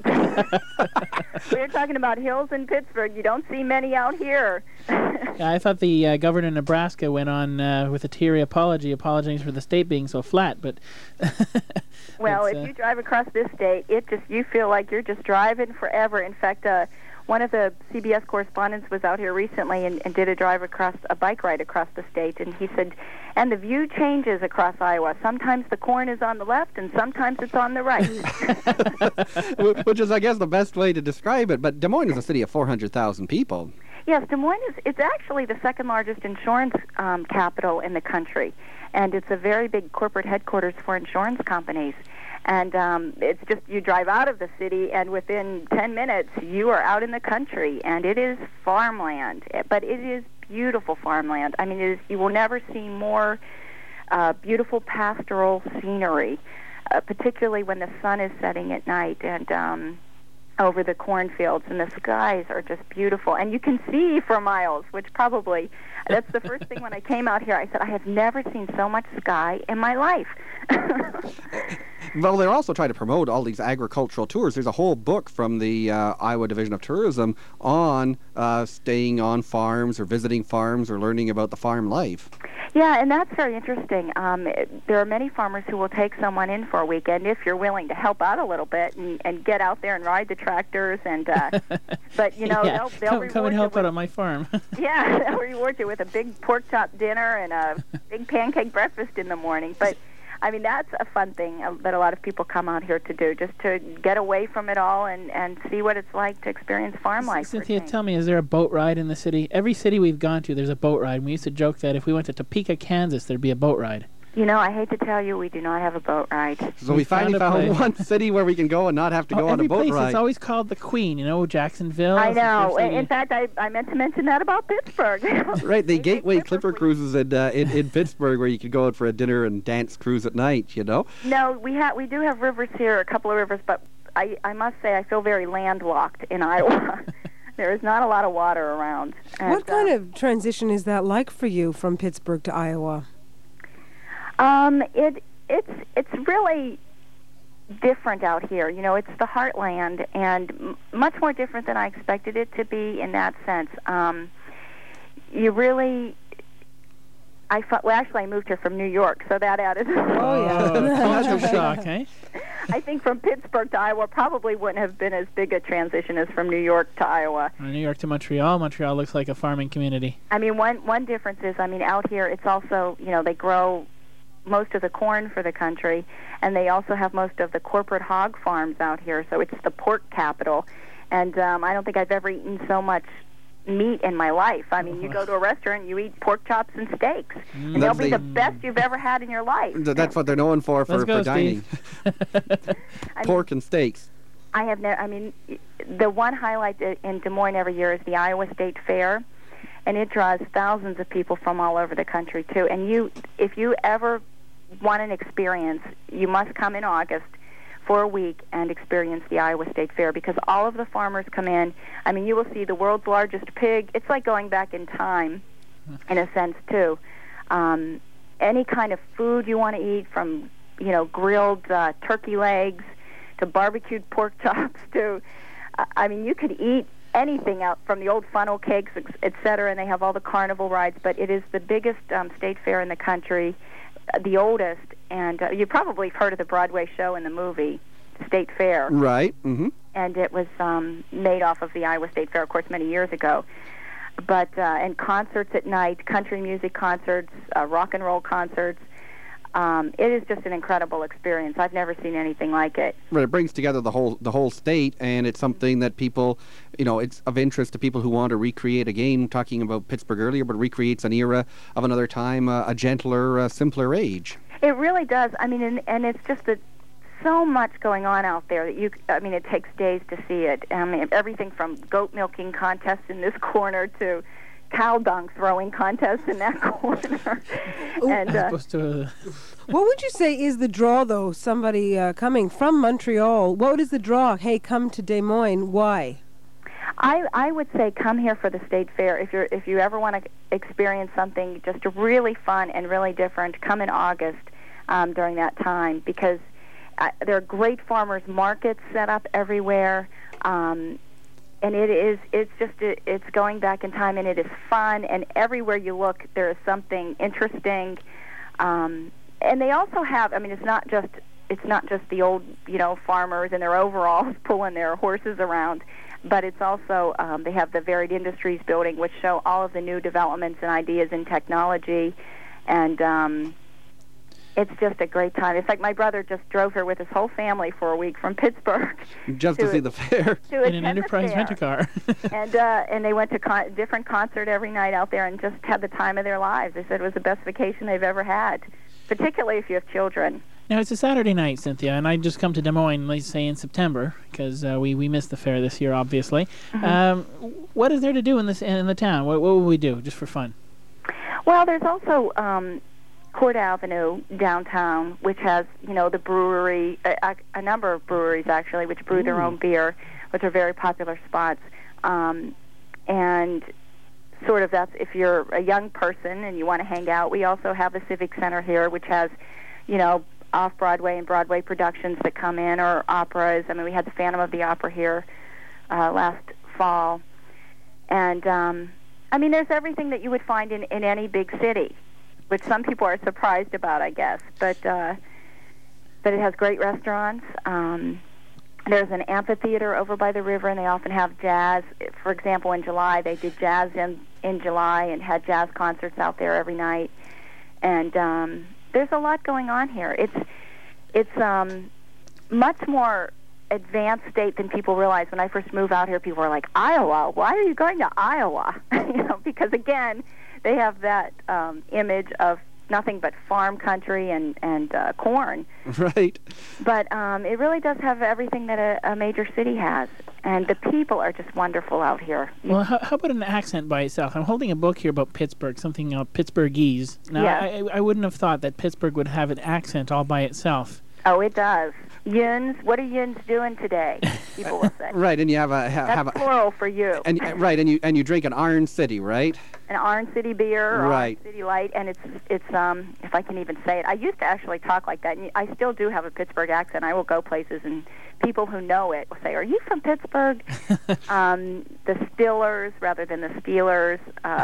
We were talking about hills in Pittsburgh. You don't see many out here. Yeah, I thought the governor of Nebraska went on with a teary apology, apologizing for the state being so flat, but... Well, if you drive across this state, you feel like you're just driving forever. In fact, one of the CBS correspondents was out here recently and did a bike ride across the state, and he said, and the view changes across Iowa. Sometimes the corn is on the left, and sometimes it's on the right. Which is, I guess, the best way to describe it. But Des Moines is a city of 400,000 people. Yes, Des Moines it's actually the second largest insurance capital in the country, and it's a very big corporate headquarters for insurance companies. And it's just, you drive out of the city, and within 10 minutes, you are out in the country, and it is farmland. But it is beautiful farmland. I mean, you will never see more beautiful pastoral scenery, particularly when the sun is setting at night and over the cornfields, and the skies are just beautiful. And you can see for miles, which probably, that's the first thing when I came out here. I said, I have never seen so much sky in my life. Well, they're also trying to promote all these agricultural tours. There's a whole book from the Iowa Division of Tourism on staying on farms or visiting farms or learning about the farm life. Yeah, and that's very interesting. There are many farmers who will take someone in for a weekend if you're willing to help out a little bit and get out there and ride the tractors. And but you know, yeah, they'll reward come and help you out on my farm. Yeah, they'll reward you with a big pork chop dinner and a big pancake breakfast in the morning. But I mean, that's a fun thing that a lot of people come out here to do, just to get away from it all and see what it's like to experience farm life. Cynthia, tell me, is there a boat ride in the city? Every city we've gone to, there's a boat ride. We used to joke that if we went to Topeka, Kansas, there'd be a boat ride. You know, I hate to tell you, we do not have a boat ride. So we finally found one city where we can go and not have to go on a boat every place, ride. It's always called the Queen, you know, Jacksonville. I know. In fact, I meant to mention that about Pittsburgh. Right, the Gateway Clipper Cruises in Pittsburgh, where you could go out for a dinner and dance cruise at night, you know? No, we do have rivers here, a couple of rivers, but I must say I feel very landlocked in Iowa. There is not a lot of water around. And, what kind of transition is that like for you from Pittsburgh to Iowa? It's really different out here. You know, it's the heartland, and much more different than I expected it to be in that sense. You really, I moved here from New York, so that added. Oh yeah, culture shock, eh? I think from Pittsburgh to Iowa probably wouldn't have been as big a transition as from New York to Iowa. New York to Montreal. Montreal looks like a farming community. I mean, one difference is, I mean, out here it's also, you know, they grow most of the corn for the country, and they also have most of the corporate hog farms out here, so it's the pork capital. And I don't think I've ever eaten so much meat in my life. I mean, you go to a restaurant, you eat pork chops and steaks, and they'll be the best you've ever had in your life. That's what they're known for Let's go, dining. Pork and steaks. I have never. I mean, the one highlight in Des Moines every year is the Iowa State Fair, and it draws thousands of people from all over the country too. And if you ever want an experience, you must come in August for a week and experience the Iowa State Fair, because all of the farmers come in. I mean, you will see the world's largest pig. It's like going back in time, in a sense too. Any kind of food you want to eat, from grilled turkey legs to barbecued pork chops to, I mean, you could eat anything out from the old funnel cakes, etc. And they have all the carnival rides. But it is the biggest state fair in the country, the oldest. And you probably have heard of the Broadway show and the movie State Fair. Right. Mm-hmm. And it was made off of the Iowa State Fair, of course, many years ago. But and concerts at night, country music concerts, rock and roll concerts. It is just an incredible experience. I've never seen anything like it. Right, it brings together the whole state, and it's something that people, it's of interest to people who want to recreate again. Talking about Pittsburgh earlier, but recreates an era of another time, a gentler, simpler age. It really does. I mean, and it's just that so much going on out there that it takes days to see it. I mean, everything from goat milking contests in this corner to cow dung throwing contests in that corner. And what would you say is the draw, though? Somebody coming from Montreal, what is the draw? Hey, come to Des Moines. Why? I would say come here for the State Fair. If you ever want to experience something just really fun and really different, come in August during that time, because there are great farmers markets set up everywhere. And it's going back in time, and it is fun, and everywhere you look there is something interesting. And they also have, it's not just the old, farmers in their overalls pulling their horses around, but it's also, they have the Varied Industries building, which show all of the new developments and ideas in technology, and it's just a great time. In fact, my brother just drove here with his whole family for a week from Pittsburgh. Just to see the fair. In an Enterprise rent-a-car. And they went to different concert every night out there and just had the time of their lives. They said it was the best vacation they've ever had, particularly if you have children. Now, it's a Saturday night, Cynthia, and I just come to Des Moines, let's say, in September, because we missed the fair this year, obviously. Mm-hmm. What is there to do in the town? What will we do, just for fun? Well, there's also Court Avenue downtown, which has, the brewery, a number of breweries, actually, which brew their own beer, which are very popular spots. And sort of that's if you're a young person and you want to hang out. We also have the Civic Center here, which has, off-Broadway and Broadway productions that come in, or operas. I mean, we had the Phantom of the Opera here last fall. And, there's everything that you would find in any big city, which some people are surprised about, I guess. But it has great restaurants. There's an amphitheater over by the river, and they often have jazz. For example, in July, they did jazz in July and had jazz concerts out there every night. And there's a lot going on here. It's much more advanced state than people realize. When I first moved out here, people were like, Iowa? Why are you going to Iowa? Because, again, they have that image of nothing but farm country and corn. Right. But it really does have everything that a major city has. And the people are just wonderful out here. Well, how about an accent by itself? I'm holding a book here about Pittsburgh, something Pittsburghese. Now, yes. I wouldn't have thought that Pittsburgh would have an accent all by itself. Oh, it does. Yuns, what are Yuns doing today? People will say. Right, and you have That's plural for you. And right, and you drink an Iron City, right? An Iron City beer, or right. Iron City Light, and it's if I can even say it. I used to actually talk like that, and I still do have a Pittsburgh accent. I will go places, and people who know it will say, "Are you from Pittsburgh?" The Stillers rather than the Steelers.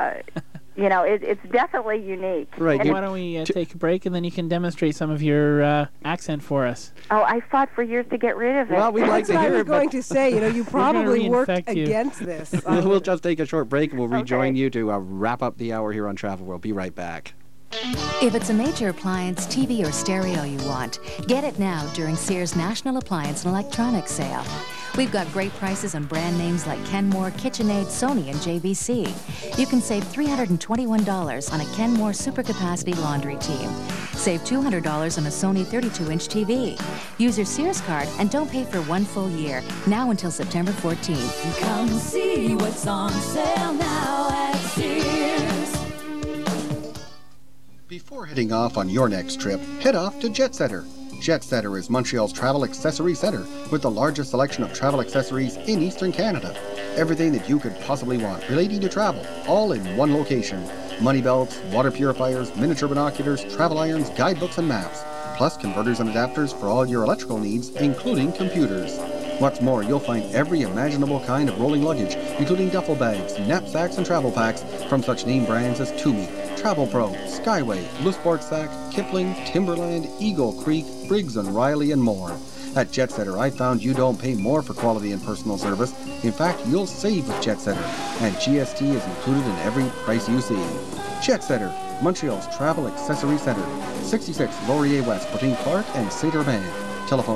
It's definitely unique. Right. Why don't we take a break, and then you can demonstrate some of your accent for us? Oh, I fought for years to get rid of it. Well, we'd like to hear it. I was going to say, you probably worked you. against this. We'll just take a short break, and we'll rejoin you to wrap up the hour here on Travel World. Be right back. If it's a major appliance, TV, or stereo you want, get it now during Sears National Appliance and Electronics Sale. We've got great prices on brand names like Kenmore, KitchenAid, Sony, and JVC. You can save $321 on a Kenmore Super Capacity Laundry Team. Save $200 on a Sony 32-inch TV. Use your Sears card and don't pay for one full year, now until September 14th. Come see what's on sale now at Sears. Before heading off on your next trip, head off to Jet Setter. Jet Setter is Montreal's travel accessory center with the largest selection of travel accessories in Eastern Canada. Everything that you could possibly want relating to travel, all in one location. Money belts, water purifiers, miniature binoculars, travel irons, guidebooks, and maps. Plus converters and adapters for all your electrical needs, including computers. What's more, you'll find every imaginable kind of rolling luggage, including duffel bags, knapsacks, and travel packs from such name brands as Tumi, Travel Pro, Skyway, Le Sport Sac, Kipling, Timberland, Eagle Creek, Briggs & Riley, and more. At Jet Setter, I found you don't pay more for quality and personal service. In fact, you'll save with Jet Setter, and GST is included in every price you see. Jet Setter, Montreal's travel accessory center, 66 Laurier West between Clark and Saint-Urbain. Telephone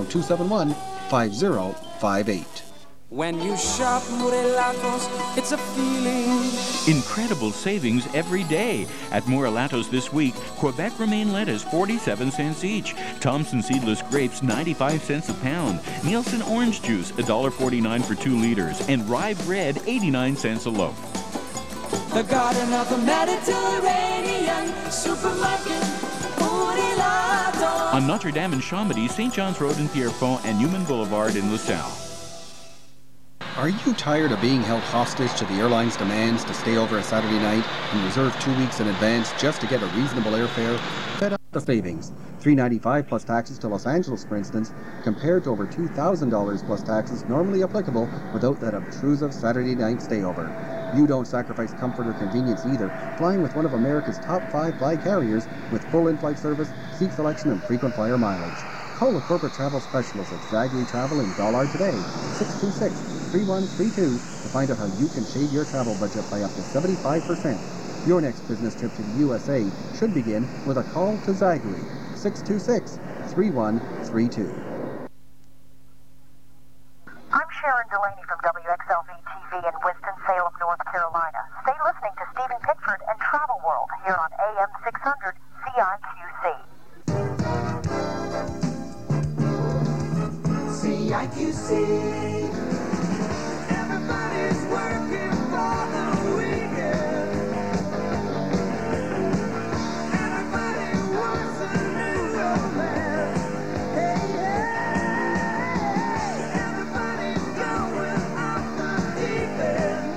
271-5058. When you shop Morelatos, it's a feeling. Incredible savings every day. At Morelatos this week, Quebec romaine lettuce 47 cents each. Thompson seedless grapes 95 cents a pound. Nielsen orange juice $1.49 for 2 liters. And rye bread 89 cents a loaf. The garden of the Mediterranean supermarket, Morelatos. On Notre Dame in Chambéry, St. John's Road in Pierrefonds, and Newman Boulevard in LaSalle. Are you tired of being held hostage to the airline's demands to stay over a Saturday night and reserve 2 weeks in advance just to get a reasonable airfare? Fed up the savings. $395 plus taxes to Los Angeles, for instance, compared to over $2,000 plus taxes normally applicable without that obtrusive Saturday night stayover. You don't sacrifice comfort or convenience either, flying with one of America's top 5 flag carriers with full in-flight service, seat selection, and frequent flyer mileage. Call the corporate travel specialist at Zagary Travel in Dollard today, 626-3132, to find out how you can shave your travel budget by up to 75%. Your next business trip to the USA should begin with a call to Zagary, 626-3132. I'm Sharon Delaney from WXLV-TV in Winston-Salem, North Carolina. Stay listening to Stephen Pickford and Travel World here on AM 600 CIQC. CIQC. Everybody's working for the weekend. Everybody wants a new romance. Hey, hey. Everybody's going off the deep end.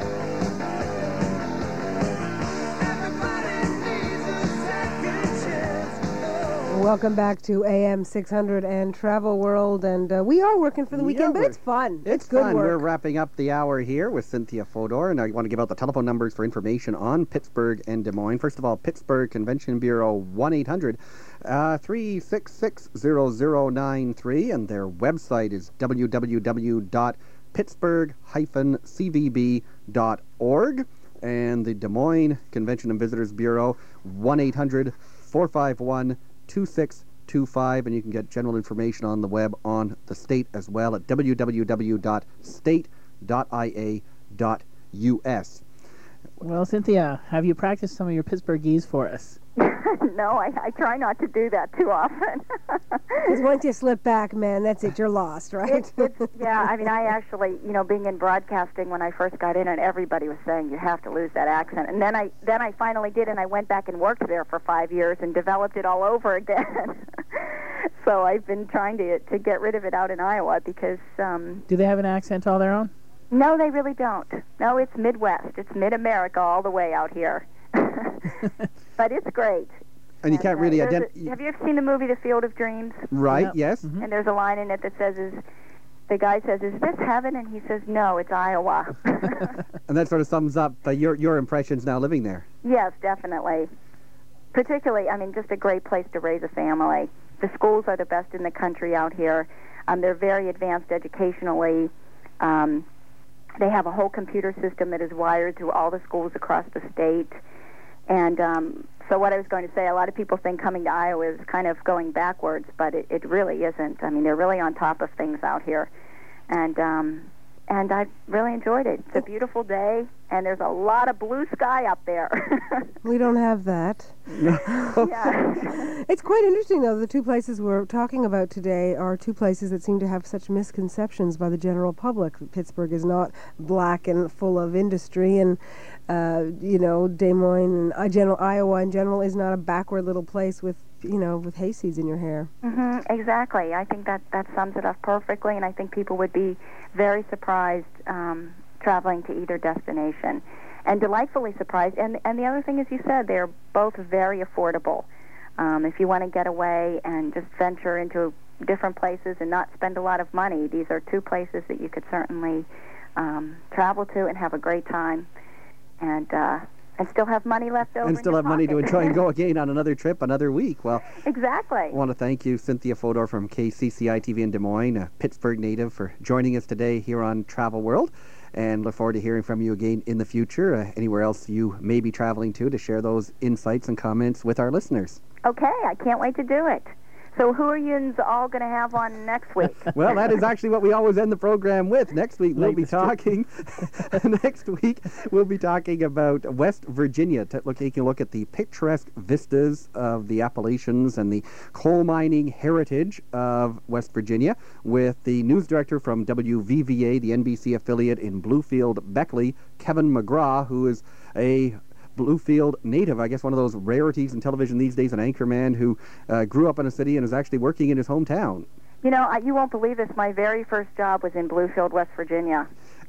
Everybody needs a second chance. Welcome back to AM 600 and Travel World, and we are working for the weekend, but it's fun. It's good fun. work. We're wrapping up the hour here with Cynthia Fodor, and I want to give out the telephone numbers for information on Pittsburgh and Des Moines. First of all, Pittsburgh Convention Bureau 1-800-366-0093, and their website is www.pittsburgh-cvb.org, and the Des Moines Convention and Visitors Bureau 1-800-451-2625, and you can get general information on the web on the state as well at www.state.ia.us. Well, Cynthia, have you practiced some of your Pittsburghese for us? No, I try not to do that too often. Because once you slip back, man, that's it. You're lost, right? Yeah, I mean, I actually, being in broadcasting when I first got in, and everybody was saying you have to lose that accent. And then I finally did, and I went back and worked there for 5 years and developed it all over again. So I've been trying to get rid of it out in Iowa because... Do they have an accent all their own? No, they really don't. No, it's Midwest. It's Mid-America all the way out here. But it's great. And you can't really identify... Have you ever seen the movie The Field of Dreams? Right, Yep. yes. Mm-hmm. And there's a line in it that says, the guy says, "Is this heaven?" And he says, "No, it's Iowa." And that sort of sums up your impressions now living there. Yes, definitely. Particularly, I mean, just a great place to raise a family. The schools are the best in the country out here. They're very advanced educationally. They have a whole computer system that is wired through all the schools across the state. And so what I was going to say, a lot of people think coming to Iowa is kind of going backwards, but it really isn't. I mean, they're really on top of things out here. And I really enjoyed it. It's a beautiful day, and there's a lot of blue sky up there. We don't have that. Yeah. It's quite interesting, though. The two places we're talking about today are two places that seem to have such misconceptions by the general public. Pittsburgh is not black and full of industry, and Des Moines and Iowa in general is not a backward little place with hayseeds in your hair. Mm-hmm, exactly. I think that sums it up perfectly, and I think people would be very surprised traveling to either destination, and delightfully surprised. And the other thing, as you said, they're both very affordable. If you want to get away and just venture into different places and not spend a lot of money, these are two places that you could certainly travel to and have a great time, and still have money left over. And still have money to enjoy and go again on another trip, another week. Well, exactly. I want to thank you, Cynthia Fodor from KCCI-TV in Des Moines, a Pittsburgh native, for joining us today here on Travel World. And look forward to hearing from you again in the future, anywhere else you may be traveling to share those insights and comments with our listeners. Okay, I can't wait to do it. So who are you all going to have on next week? Well, that is actually what we always end the program with. Next week we'll be talking. Next week we'll be talking about West Virginia, taking a look at the picturesque vistas of the Appalachians and the coal mining heritage of West Virginia, with the news director from WVVA, the NBC affiliate in Bluefield, Beckley, Kevin McGraw, who is a Bluefield native, I guess one of those rarities in television these days, an anchorman who grew up in a city and is actually working in his hometown. You know, you won't believe this. My very first job was in Bluefield, West Virginia.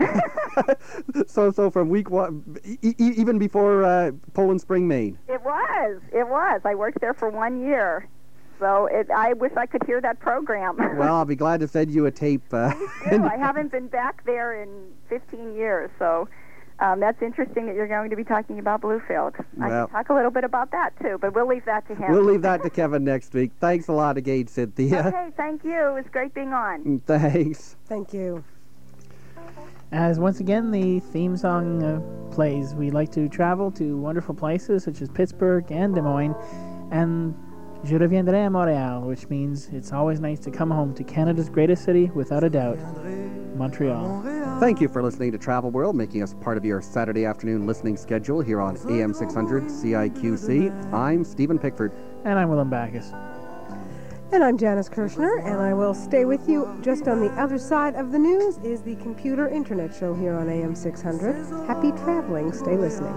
So from week one, even before Poland Spring, Maine. It was. I worked there for 1 year. So I wish I could hear that program. Well, I'll be glad to send you a tape. I haven't been back there in 15 years, so... that's interesting that you're going to be talking about Bluefield. I can talk a little bit about that, too, but we'll leave that to him. We'll leave that to Kevin next week. Thanks a lot again, Cynthia. Okay, thank you. It was great being on. Thanks. Thank you. As once again the theme song plays, we like to travel to wonderful places such as Pittsburgh and Des Moines, and Je reviendrai à Montréal, which means it's always nice to come home to Canada's greatest city, without a doubt, Montreal. Thank you for listening to Travel World, making us part of your Saturday afternoon listening schedule here on AM 600 CIQC. I'm Stephen Pickford. And I'm Willem Backus. And I'm Janice Kirshner, and I will stay with you. Just on the other side of the news is the Computer Internet Show here on AM 600. Happy traveling. Stay listening.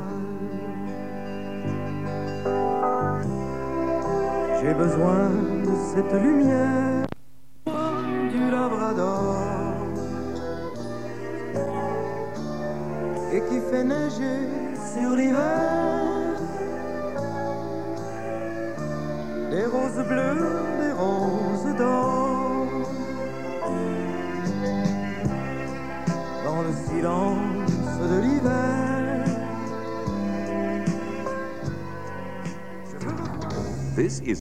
J'ai besoin de cette lumière du Labrador et qui fait neiger sur l'hiver des roses bleues, des roses d'or dans le silence de l'hiver. This is